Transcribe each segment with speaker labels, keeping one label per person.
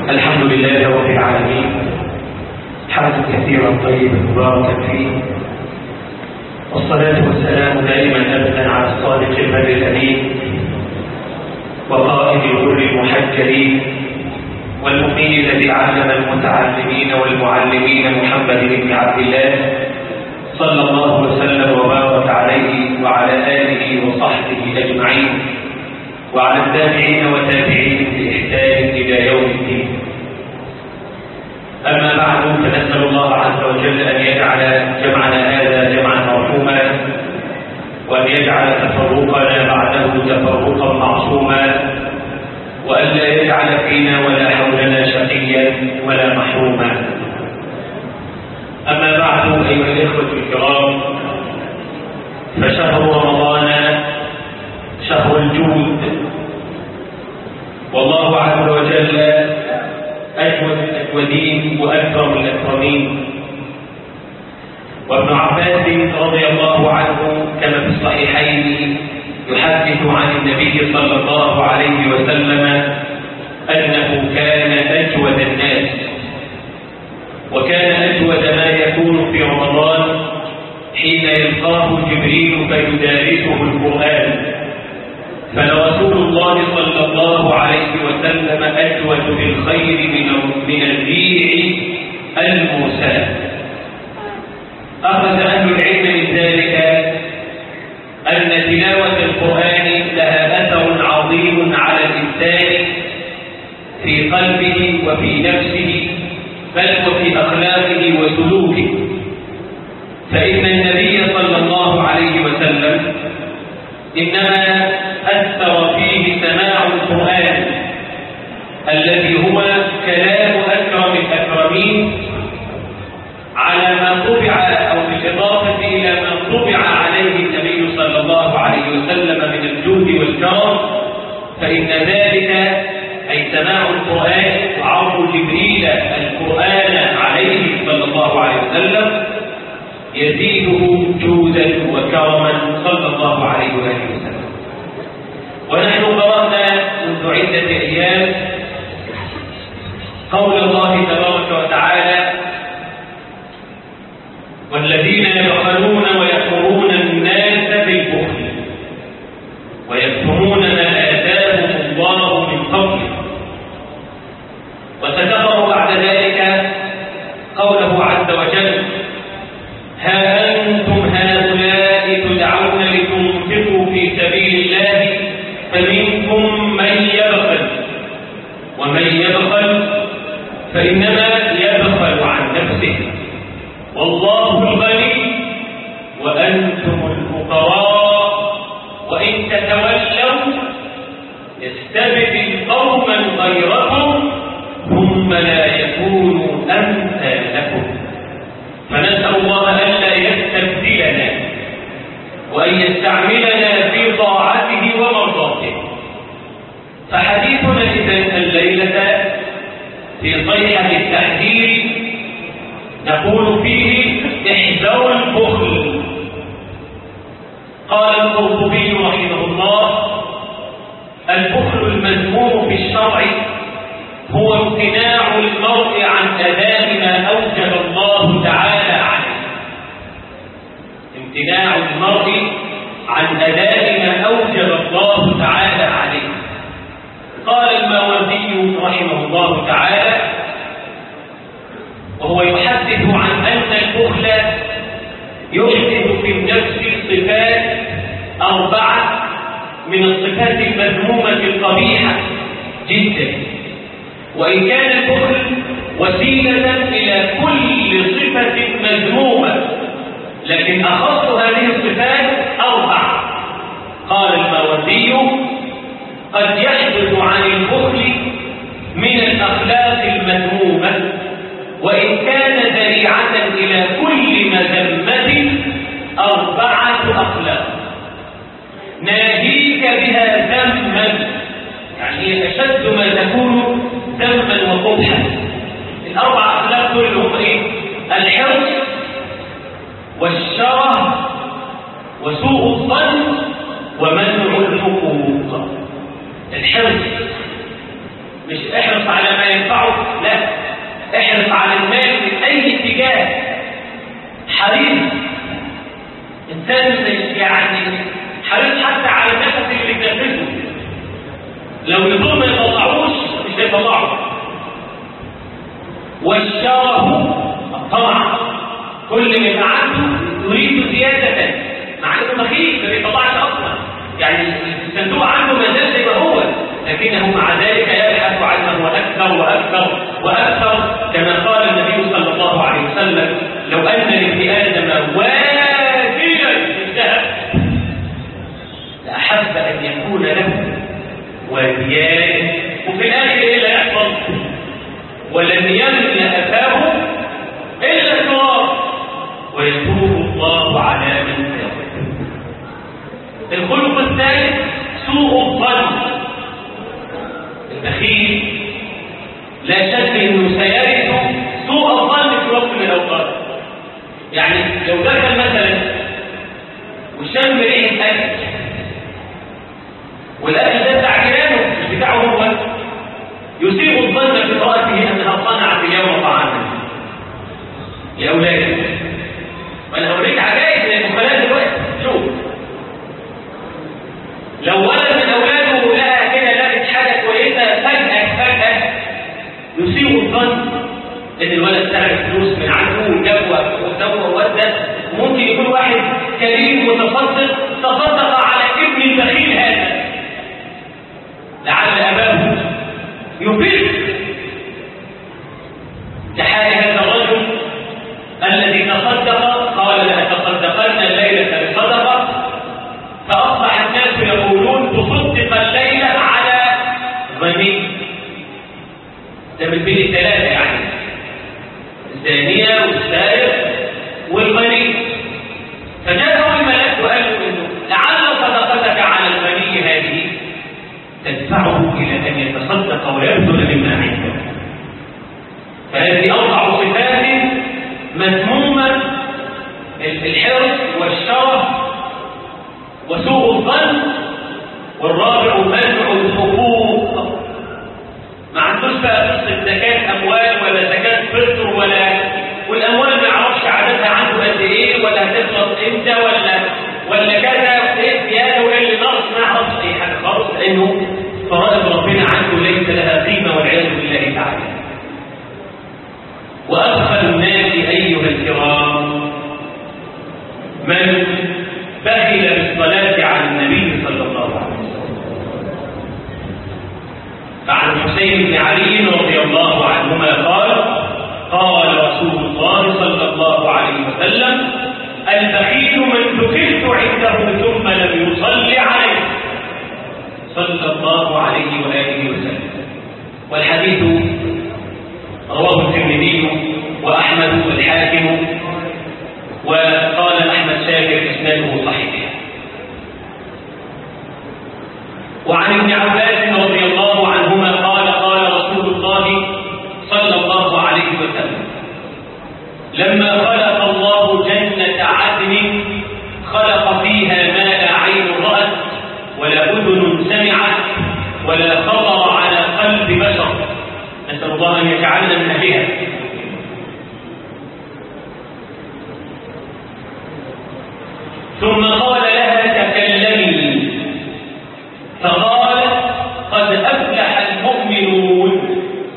Speaker 1: الحمد لله رب العالمين، حمدا كثيرا طيبا مباركا فيه، والصلاة والسلام دائما أبدا على الصادق البر الأمين وقائد الغر المحجلين والمؤمن الذي علم المتعلمين والمعلمين محمد بن عبد الله صلى الله وسلم وبارك عليه وعلى آله وصحبه أجمعين وعلى التابعين وتابعين بإحسان إلى يوم الدين. أما بعد، فنسأل الله عز وجل أن يجعل جمعنا هذا جمعا مرحوما، وأن يجعل تفرقنا بعده تفرقا معصوما، وأن لا يجعل فينا ولا حولنا شقيا ولا محروما. أما بعد، أيها الإخوة الكرام، فشهر رمضان شهر الجود، والله عز وجل أجود الأجودين وأكرم الأكرمين. وابن عباس رضي الله عنه كما في الصحيحين يحدث عن النبي صلى الله عليه وسلم أنه كان أجود الناس، وكان أجود ما يكون في رمضان حين يلقاه جبريل فيدارسه القرآن. فلرسول الله صلى الله عليه وسلم أجود بالخير من الريح المرسلة. أخذ أهل العلم من ذلك أن تلاوة القرآن لها أثر عظيم على الإنسان في قلبه وفي نفسه، بل وفي أخلاقه وسلوكه. فإن النبي صلى الله عليه وسلم إنما أثر فيه سماع القرآن الذي هو كلام أكرم الأكرمين على ما طبع، أو بالإضافة إلى ما طبع عليه النبي صلى الله عليه وسلم من الجود والكرم. فإن ذلك أي سماع القرآن وعرض جبريل القرآن عليه صلى الله عليه وسلم يزيده جودا وكرما صلى الله عليه وسلم. ونحن قرأنا منذ عدة أيام قول الله تبارك وتعالى: والذين يبخلون ويأمرون الناس بالبخل ويكتمون ما آتاهم الله من فضله. وتذكر بعد ذلك قوله عز وجل: ها أنتم هؤلاء تدعون لتنفقوا في سبيل الله فمنكم من يبخل ومن يبخل فإنما يبخل عن نفسه والله الغني وأنتم الفقراء وإن تتولوا يستبدل قوما غيركم ثم لا يكونوا أمثالكم. فنسأل الله ألا يستبدلنا وأن يستعملنا في طاعته ومرضاته. فحديثنا إذن الليلة في صيحة التحذير نقول فيه: احذروا البخل. قال القرطبي رحمه الله: البخل المذموم في الشرع هو امتناع المرء عن أداء ما أوجب الله تعالى عليه. امتناع المرء عن أداء ما أوجب الله تعالى عليه. قال الماوردي رحمه الله تعالى وهو يحدث عن أن البخل يحدث في النفس صفات 4 من الصفات المذمومة القبيحة جدا. وإن كان البخل وسيلة إلى كل صفة مذمومة، لكن أخص هذه الصفات 4. قال الماوردي: قد يحدث عن البخل من الأخلاق المذمومة، وإن كان ذريعة إلى كل مذمة 4 أخلاق ناهيك بها ذما، يعني هي أشد ما تكون ذما وقبحا. ال4 أخلاق كلهم إيه؟ الحرص والشره وسوء الظن ومنع الحقوق. الحرص مش احرص على ما ينفعك لا، احرص على المال من أي اتجاه، حريص، إنسان يعني حريص حتى على النفس اللي بيتنفسه، لو يطول ما يطلعوش مش هيطلعه. والشره الطمع، كل ما يبقى عنده يريد زيادة، مع انه بخيل ما بيطلعش اصلا، يعني الصندوق عنده ما زال زي ما هو، لكنه مع ذلك يبحث عنه اكثر واكثر واكثر، كما قال النبي صلى الله عليه وسلم: لو ان لابن ادم واديا من ذهب لاحب ان يكون له واديان، وفي الاخر ايه اللي يحصل؟ ولن يملأ افاه الا التراب ويتوب الله على من تاب. الخلق الثالث سوء الظن. البخيل لا شك انه سيرث سوء الظن في وقت من الاوقات. يعني لو دخل مثلا وشم ريحه اكل، والاكل ده بتاع جيرانه مش بتاعه هو، يسيء الظن بامرأته انها صنعت اليوم طعاما لاولاده. وانا هوريك عجائب من المخالات دلوقتي. شوف، لو ولد من اولاده لقى كده لقت حاجه كويسه فجاه يسيء الظن ان الولد سرق فلوس من عنده وجابه وودى. ممكن يكون واحد كريم متصدق تصدق على ابن البخيل هذا، لعل اباه يفيد كحال هذا الرجل الذي تصدق، قال لأتصدقن الليلة بصدقة، فأصبح الناس يقولون تصدق الليلة على غني. ده من بين الثلاثة، يعني الزانية والسارق والغني. فجاءه الملك وقال له إنه لعل صدقتك على الغني هذه تدفعه إلى أن يتصدق ويبذل مما عنده. فهذه أربع صفات مذمومة: الحرص والشرف وسوء الظن، والرابع منع الحقوق. ما عندوش بقى قصة زكاة أموال ولا زكاة فطر والأموال ما يعرفش عددها عنده قد إيه، ولا هتخلص إمتى، ولا كذا وإيه زيادة وإيه اللي ناقص، ما يعرفش أي حاجة خالص، لأنه فرائض ربنا عنده ليس لها قيمة والعياذ بالله تعالى. وأبخل الناس أيها الكرام من بخل بالصلاة على النبي صلى الله عليه وسلم. فعن الحسين بن علي رضي الله عنهما قال: قال رسول الله صلى الله عليه وسلم: البخيل من ذكرت عنده ثم لم يصلي عليه، صلى الله عليه وآله وسلم. والحديث رواه الترمذي وأحمد والحاكم، وقال أحمد شاكر إسناده صحيح. وعن ابن عباس رضي الله عنهما قال: قال رسول الله صلى الله عليه وسلم: لما خلق الله جنة عدن خلق فيها ما لا عين رأت ولا أذن سمعت ولا خطر على قلب بشر، نسأل الله أن يجعلنا من أهلها. ثم قال لها: تكلمي، فقالت: قد أفلح المؤمنون.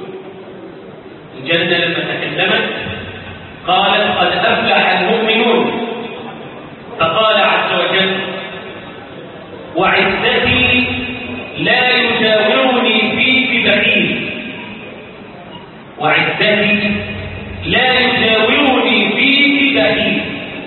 Speaker 1: الجنة لما تكلمت قالت: قد أفلح المؤمنون. فقال عز وجل: وعزتي لا يجاورني فيك بخيل. وعزتي لا يجاورني فيك بخيل.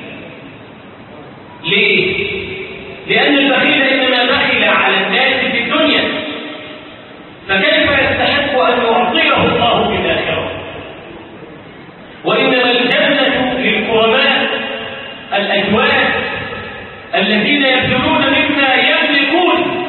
Speaker 1: ليه؟ لأن البخيل إنما بخل على الناس في الدنيا، فكيف يستحق أن يعطيه الله في الآخرة؟ وإنما الجنة للكرماء الأجواد الذين يبذلون مما يملكون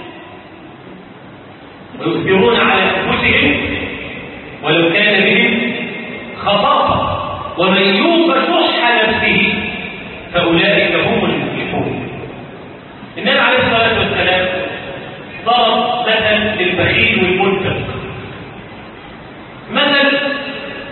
Speaker 1: ويؤثرون على أنفسهم ولو كان بهم خصاصة، ومن يوق شح نفسه فأولئك هم المفلحون. النبي عليه الصلاة والسلام ضرب مثل للبخيل والمنفق، مثل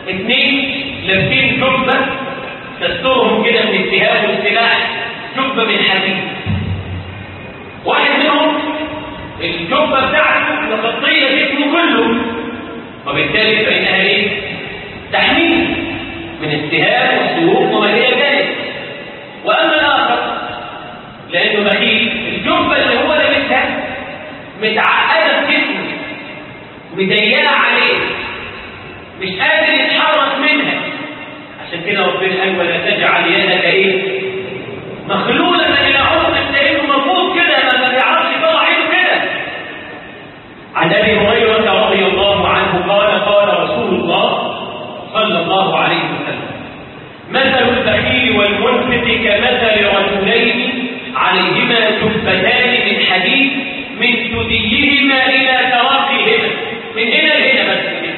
Speaker 1: اثنين لابسين جبة تسترهم كده من السهام والسلاح، جبة من حديد. واحد منهم الجبة بتاعته مغطية جسمه كله، وبالتالي فإنها ايه؟ تحميه من السهام والسيوف وما إلى ذلك. وأما الآخر لأنه بخيل، الجبة اللي هو لابسها متعقدة في جسمه، مضيقة عليه، مش قادر يتحرك منها. عشان كده ربنا قال ولا تجعل يدك ايه؟ مخلولة إلى عنقك، لأنه مربوط كده ما بيعرفش يطلع عينه كده. عن أبي هريرة رضي الله عنه قال قال رسول الله صلى الله عليه وسلم: مثل البخيل والمنفق كمثل رجلين عليهما جبتان من حديد من ثديهما إلى تراقيهما، من هنا لهنا بس كده.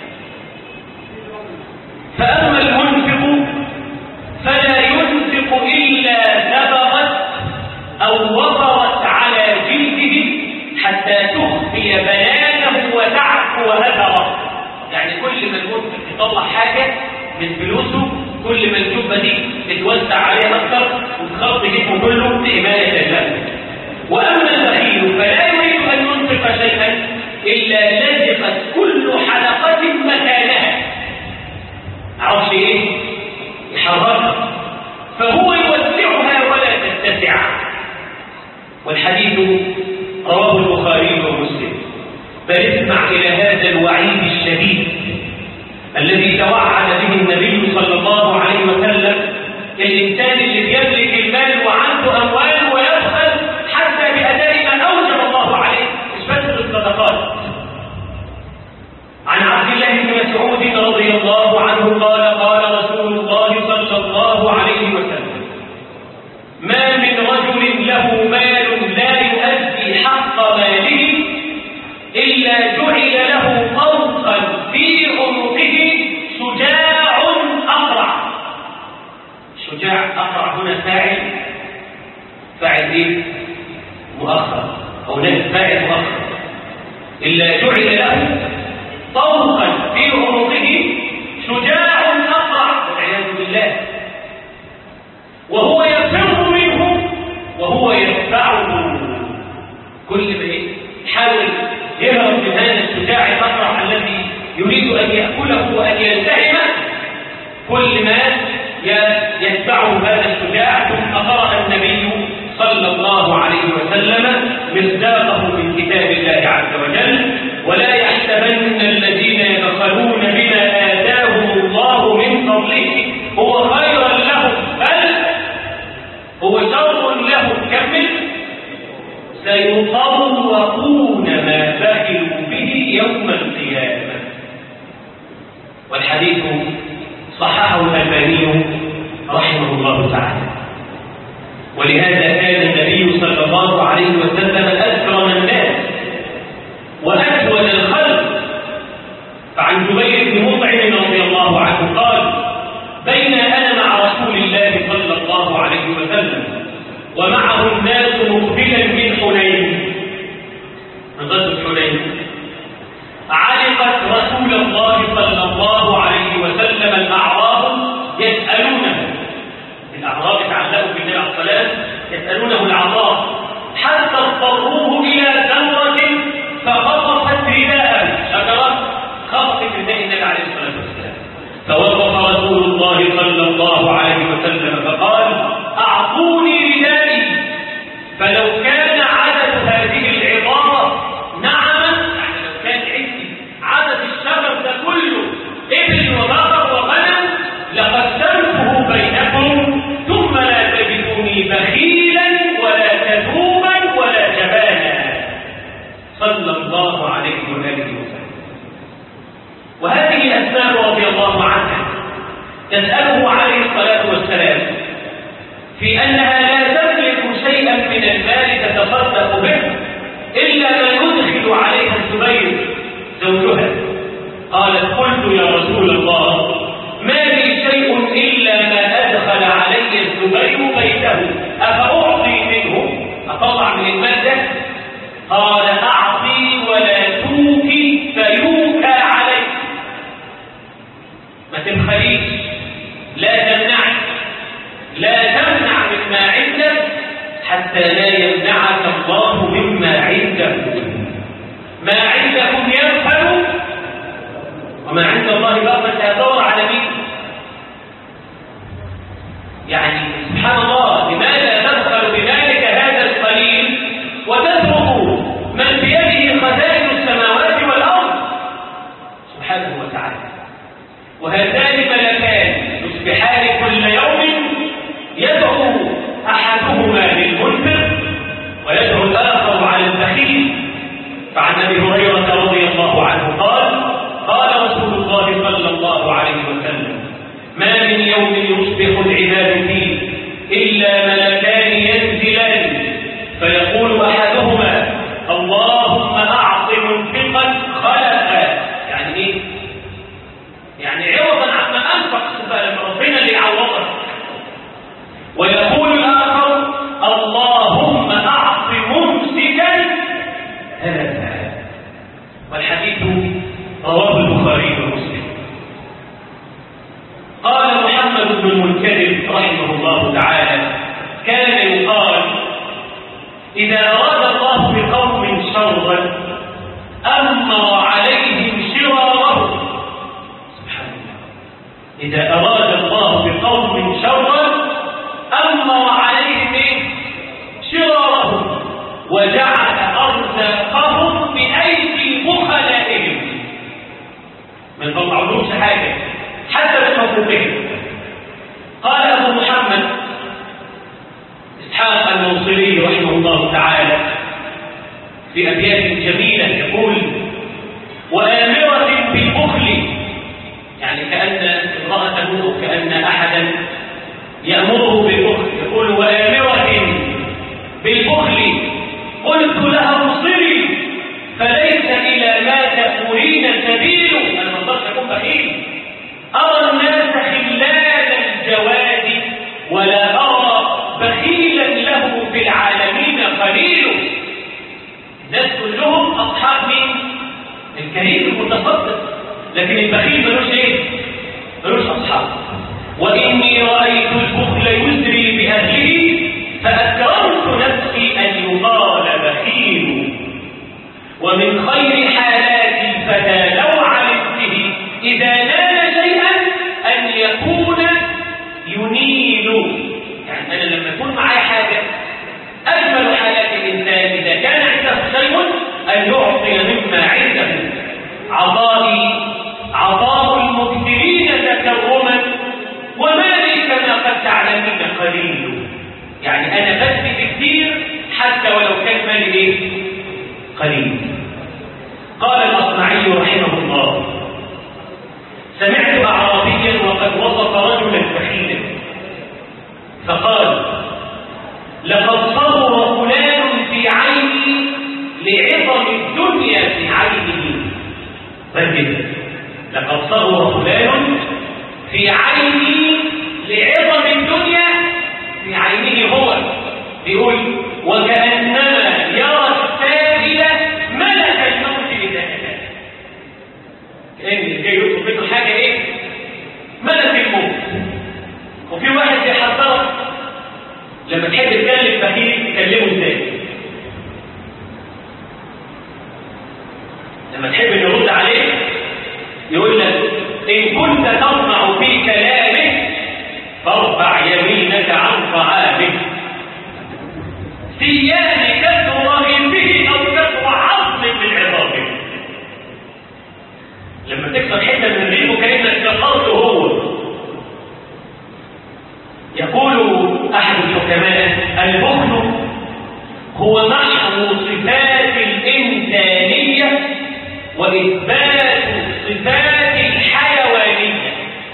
Speaker 1: فأما المنفق فلا ينفق إلا سبغت أو وطرت على جلده حتى تخفي بيانه وتعفو أثره. يعني كل ما المنفق يطلع حاجة من فلوسه، كل ما الجبة دي تتوسع عليها أكثر وتخطي جسمه كله لإمانة الله. وأما البخيل فلا يريد أن ينفق شيئا إلا لزقت كل حلقة مكانها، عرفش إيه؟ يحركها، فهو يوسعها ولا تتسع. والحديث رواه البخاري ومسلم. بل اسمع إلى هذا الوعيد الشديد الذي توعد به النبي صلى الله عليه وسلم الإنسان اللي بيملك المال وعنده أموال ويبخل حتى بأداء ما أوجب الله عليه، مش بس بالصدقات. عن عبد الله بن مسعود رضي الله عنه قال قال رسول الله صلى الله عليه وسلم: ما من رجل له مال لا يؤدي حق ماله إلا جعل له طوقا في عنقه شجاع أقرع. شجاع أقرع هنا فاعل إيه؟ مؤخر، أو نفس فاعل مؤخر. إلا جعل له طوقا في عنقه شجاع أقرع والعياذ بالله، وهو يفر منه وهو يتبعه. كل ما يحاول يهرب من هذا الشجاع الأقرع الذي يريد أن يأكله وأن يلتهمه، كل ما يتبعه هذا الشجاع. ثم قرأ النبي صلى الله عليه وسلم مصداقه من كتاب الله عز وجل: ولا يحسبن الذين يبخلون بما آتاهم الله من فضله هو خيرا لهم بل هو شر لهم. كمل: سيطوقون ما بخلوا به يوم القيامة. والحديث صححه الألباني رحمه الله تعالى. ولهذا كان النبي صلى الله عليه وسلم أكرم الناس وأجود الخلق. فعن جبير بن مطعم رضي الله عنه قال: بين أنا مع رسول الله صلى الله عليه وسلم ومعه الناس مقبلا من حنين، من غزوة حنين، علقت رسول الله صلى الله عليه وسلم الأعراب يسألونه، الأعراب يتعلقوا بالنبي عليه الصلاة والسلام يسألونه العطاء، حتى اضطروه إلى ثمرة فخطفت رداءه، شجرة خطفت رداء النبي عليه الصلاة والسلام. فوقف رسول الله صلى الله عليه وسلم فقال: أعطوني ردائي. فلو كان عدد هذه العبارة نعما، يعني لو كان عندي عدد الشجر ده كله إبل وبقر وغنم لقسمته بينكم ثم لا تجدوني بخيلا ولا كذوبا ولا جبانا، صلى الله عليه وآله وسلم. وهذه الأسماء رضي الله عنها تسأله عليه الصلاة والسلام في أنها لا تملك شيئا من المال تتصدق به إلا ما يدخل عليها الزبير زوجها. قالت: قلت يا رسول الله ما لي شيء إلا ما أدخل علي الزبير بيته، أفأعطي منه؟ أطلع من المادة؟ قال: أعطي ولا توكي فيوكى عليك. عند الله بقى هتدور على مين؟ يعني سبحان الله، لماذا تبخل بذلك هذا القليل وتترك من بيده خزائن السماوات والأرض سبحانه وتعالى؟ وهذان ملكان يصبحان كل يوم يدعو أحدهما للمنفق ويدعو الآخر على البخيل. فعن أبي هريرة رضي الله عنه قال رسول الله صلى الله عليه وسلم: ما من يوم يصبح العباد فيه إلا ملكان ينزلان فيقول أحدهما: اللهم أعط منفقا خلفا. يعني إيه؟ يعني عوضا عما أنفق ربنا اللي يعوضك. ويقول الآخر: اللهم أعط ممسكا هلكا. والحديث رواه البخاري ومسلم. قال محمد بن المنكدر رحمه الله تعالى: كان يقال إذا أراد الله بقوم شرا أمر عليهم شرارهم. سبحان الله. إذا أراد الله بقوم شرا أمر عليهم شرارهم وجعل أرزاقهم بأيدي بخلائهم. ما يطلعولهمش حاجة حتى بحقوقهم. قال أبو محمد إسحاق الموصلي رحمه الله تعالى في أبيات جميلة يقول: وآمرة بالبخل، يعني كأن امرأته أو كأن أحدا يأمره بالبخل، يقول: وآمرة بالبخل قلت لها انصري فليس إلى ما تأمرين سبيل. أنا ما أقدرش أكون بخيل. أرى الناس خلال الجواد ولا أرى بخيلا له في العالمين قليل. الناس كلهم أصحاب مين؟ الكريم المتصدق، لكن البخيل ملوش إيه؟ ملوش أصحاب. وإني رأيت البخل يزري بأهله فأكرمت نفسي أن يقال بخيل. ومن خير حالات الفتى لو علمته إذا نال شيئا أن يكون ينيل. يعني أنا لما يكون معي حاجة، أجمل حالات الإنسان إذا كان عنده شيء أن يعطي مما عنده. عطاء المكثرين تكرما ومالي كما قد تعلمين قليل. يعني أنا بدي كثير حتى ولو كان مالي إيه؟ قليل. قال الأصمعي رحمه الله: سمعت أعرابيا وقد وصف رجلا بخيلا فقال: لقد صبر فلان في عيني لعظم الدنيا في عينه. فجد لقد صبر فلان في عيني لعظم الدنيا في عينه. هو بيقول: وكأنما يرى السائل ملك الموت لذاته. كأن اللي جاي يطلب منه حاجة إيه؟ ملك الموت. وفي واحد بيحضرك لما تحب تكلم بخيل تكلمه ازاي؟ لما تحب ان يرد عليك يقول لك: ان كنت تطمع في كلامه فارفع يمينك عن طعامه. سيان كسر رغيفه او كسر عظم من عظامه. لما تكسر حته من رغيفه كانك كسرته هو. يقول احد الحكماء: البخل هو محو صفات الانسانيه واثبات صفات الحيوانيه.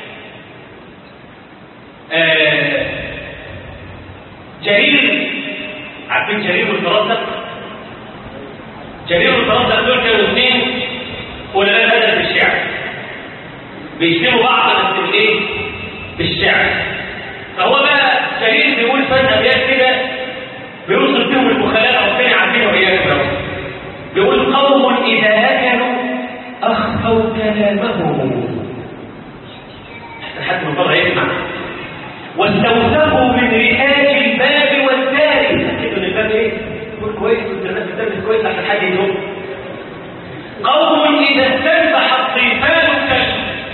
Speaker 1: جرير، عارفين جرير والفرزدق؟ جرير والفرزدق دول كانوا اثنين علماء الادب بالشعر، بيشتموا بعض بس بالايه؟ بالشعر. فهو بقى جرير بيقول فجأة ابيات كده بيوصف بهم البخلاء ربنا عارفينه واياكم. بيقول: قوم اذا اكلوا اخفوا كلامهم حتى من بره يسمع، واستوثقوا من رئاج الباب والدار. كده الباب ايه؟ يكون كويس والناس بتلبس كويس عشان حد يدوم. قوم اذا استنبح الضيفان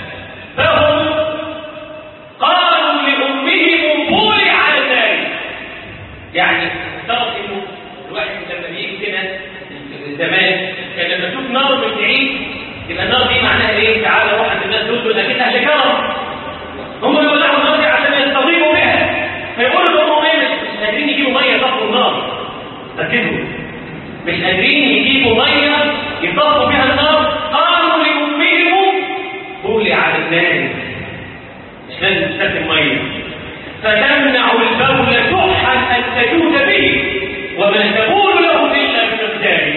Speaker 1: الناس، مش لازم تستخدم ميه. فتمنع البول شحا ان تجود به وما تقول له الا بمقداره.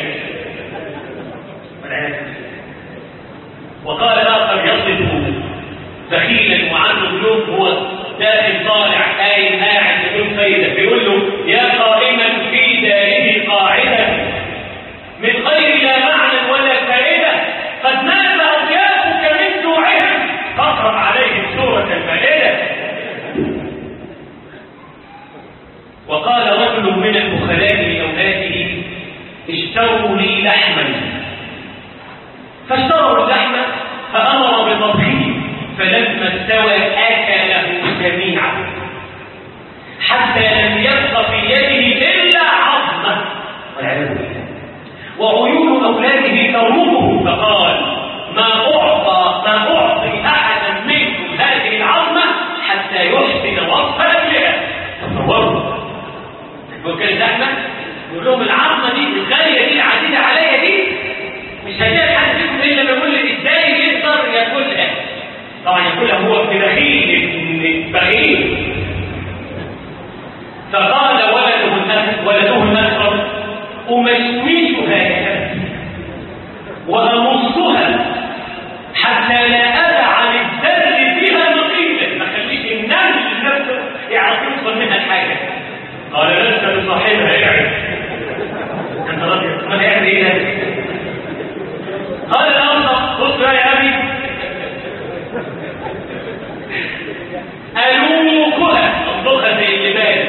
Speaker 1: وقال اخر يصف بخيلا وعنده ذنوب، هو داخل طالع قايم قاعد بدون فايده، بيقول له يا قائما في داره قاعدا من غير لا معنى ولا فائده قد مات اضيافك من جوعهم فاقرأ عليهم سوره المائده. وقال رجل من البخلاء لاولاده اشتروا لي لحما، فاشتروا اللحم فامر بطبخه، فلما استوى اكله جميعا حتى لم يبق في يده الا عظمه والعياذ بالله، وعيون اولاده ترومه، فقال ما اعطي احدا منكم هذه العظمه حتى يحسن وصف اكلها. تصوروا وكان زحمه يقول لهم العظمه دي الغاليه دي العزيزه عليا دي مش هتلاقي حد فيكم الا لما يقول لي ازاي يقدر ياكلها. طبعا ياكلها هو ابن بخيل. فقال ولده الأكبر أمشمشها يا أبي وأمصها حتى لا أدع للذر فيها نقيبا، ما خليش النمل نفسه يعرف يوصل منها الحاجة. قال لست بصاحبها يعني أنت راجل ما يعمل إيه ده؟ قال الأنصر بص يا أبي ألوكها أطبخها زي اللباس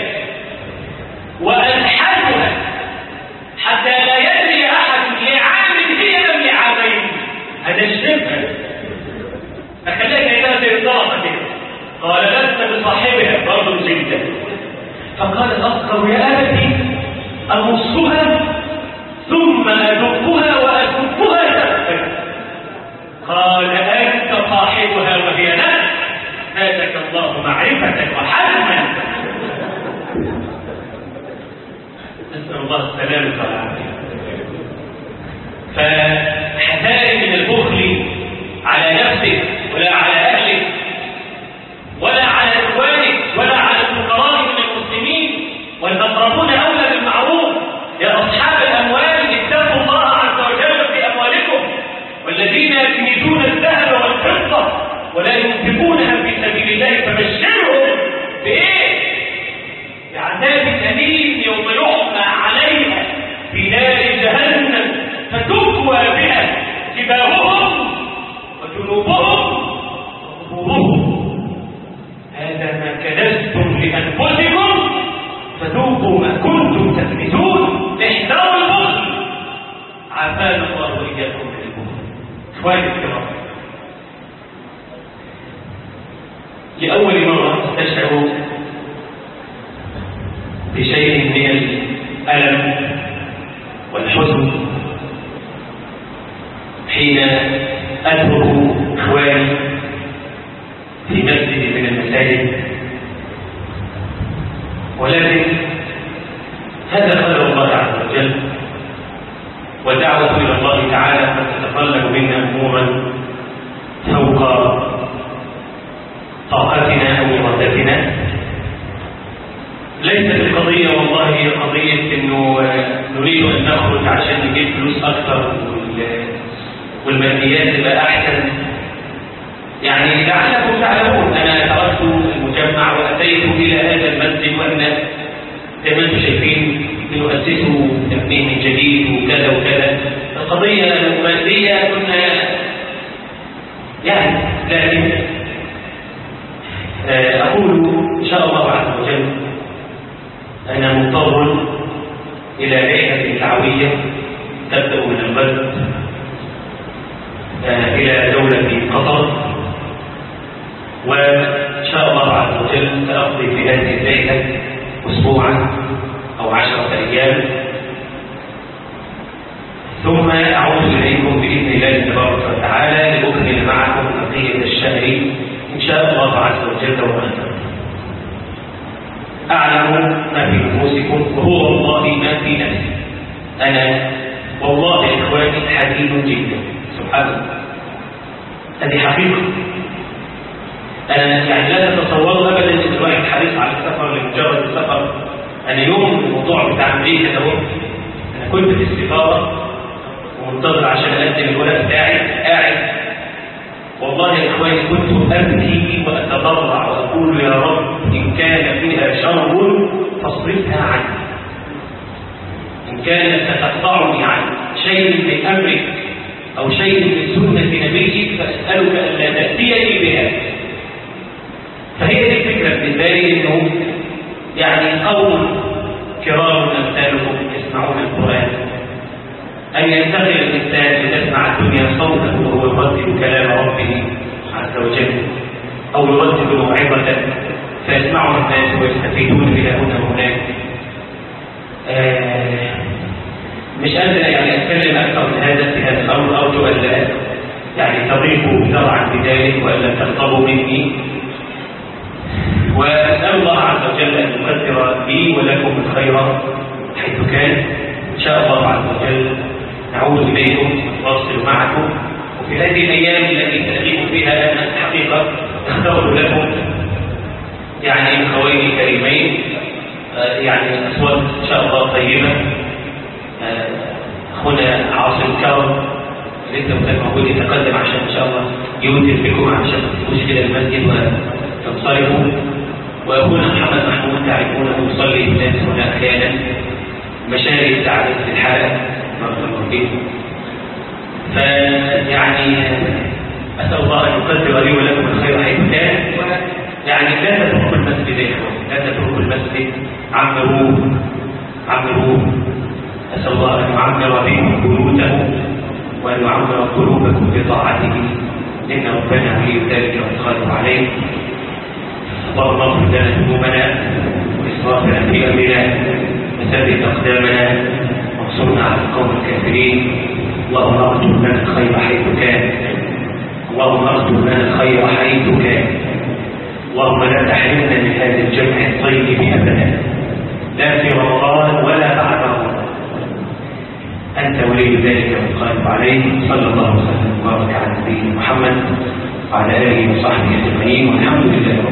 Speaker 1: وأنحتها حتى لا يدري أحد لعامل هي أم لعامين، هذا الشبه أخليها كأنها زي الضربة كده. قال لست بصاحبها برضه جدا. فقال الأصغر يا أبتي أمصها ثم أدقها وأدقها دقا. قال أنت صاحبها وهي نفس، زادك الله معرفة وحلما. نسأل الله السلامة والعافية. فحذاري من البخل على نفسك ولا على أهلك ولا على إخوانك ولا على الفقراء من المسلمين، والأقربون أولى بالمعروف. يا أصحاب الأموال اتقوا الله عز وجل في أموالكم، والذين يكنزون الذهب والفضة ولا ينفقونها في سبيل الله فبشرهم بإيه؟ بعذاب أليم يوم يحمى عليها في نار جهنم فتكوى بها جباههم وجنوبهم وظهورهم. هذا ما كنزتم لأنفسكم فذوقوا ما كنتم تكنزون. احذروا البخل، عافانا الله وإياكم من البخل. إخواني الكرام، لأول مرة استشعر بشيء من الألم والحزن حين أترك إخواني في مسجد من المساجد، ولكن هذا قدر الله عز وجل، والدعوة إلى الله تعالى قد تتطلب منا أمورا فوق طاقتنا أو إرادتنا. ليست القضية والله هي قضية إنه نريد أن نخرج عشان نجيب فلوس أكثر والماديات تبقى أحسن. يعني لعلكم تعلمون أنا تركت المجمع وأتيت إلى هذا المسجد وأنا زي ما أنتم شايفين بنؤسسه تبنيه من جديد وكذا وكذا. القضية المادية كنا يعني، لكن أقول إن شاء الله عز وجل أنا مضطر إلى رحلة دعوية تبدأ من الغد إلى دولة قطر، وإن شاء الله عز وجل سأقضي في هذه الرحلة أسبوعا أو 10 أيام، ثم أعود إليكم بإذن الله تبارك وتعالى لأكمل معكم بقية الشهر إن شاء الله عز وجل وأنا أعلم ما في نفوسكم وهو والله ما في نفسي. أنا والله إخواني حزين جدا، سبحان الله، هذه حقيقة. أنا يعني لا تتصوروا أبدا إن الواحد حريص على السفر لمجرد السفر. أنا يوم الموضوع بتاع أمريكا ده أنا كنت في السفارة ومنتظر عشان أقدم الورق بتاعي، قاعد والله يا إخواني كنت أبكي وأتضرع وأقول يا رب إن كان فيها شر فاصرفها عني، إن كانت ستقطعني عن شيء من أمرك أو شيء من سنة نبيك فأسألك ألا تأتيني بها. فهي دي الفكرة بالنسبة لي، إنه يعني قوم كرام أمثالكم يسمعون القرآن، أن ينتقل الإنسان لتسمع الدنيا صوته وهو يردد كلام ربه عز وجل، أو يردد موعظة فيسمعها الناس ويستفيدون إلى هنا وهناك. مش قادر يعني أتكلم أكثر من هذا في هذا الأمر، أرجو ألا يعني تضيقوا ذرعا بذلك وألا تغضبوا مني، وأسأل الله عز وجل أن يقدر لي ولكم الخير حيث كان. إن شاء الله عز وجل نعود إليكم ونواصل معكم، وفي هذه الأيام التي تأتيكم فيها أنا الحقيقة اخترت لكم يعني أخوين كريمين، يعني أصوات إن شاء الله طيبة. أخونا عاصم كرم لسه كان موجود يتقدم عشان إن شاء الله يوتر بكم عشان ما تسيبوش كده المسجد وتنصرفوا، وأخونا محمد محمود تعرفونه يصلي بالناس هنا أحيانا، مشاري تعرف في الحالة مرتبطين. فيعني أسأل الله أن يقدر لي ولكم الخير حيث كان، يعني لا تتركوا المسجد يا إخوان، لا تتركوا المسجد، عمروه. أسأل الله أن يعمر بكم بيوته وأن يعمر قلوبكم بطاعته، إن ربنا ولي ذلك والقادر عليه. اللهم اغفر لنا ذنوبنا وإسرافنا في أمرنا وثبت أقدامنا وانصرنا على القوم الكافرين. اللهم ارجو لنا الخير حيث كان، اللهم ارجو لنا الخير حيث كان. اللهم لا تحرمنا من هذا الجمع الطيب أبدا، لا في رمضان ولا بعد رمضان، أنت ولي ذلك والقادر عليه. صلى الله وسلم وبارك على نبينا محمد وعلى آله وصحبه أجمعين، والحمد لله.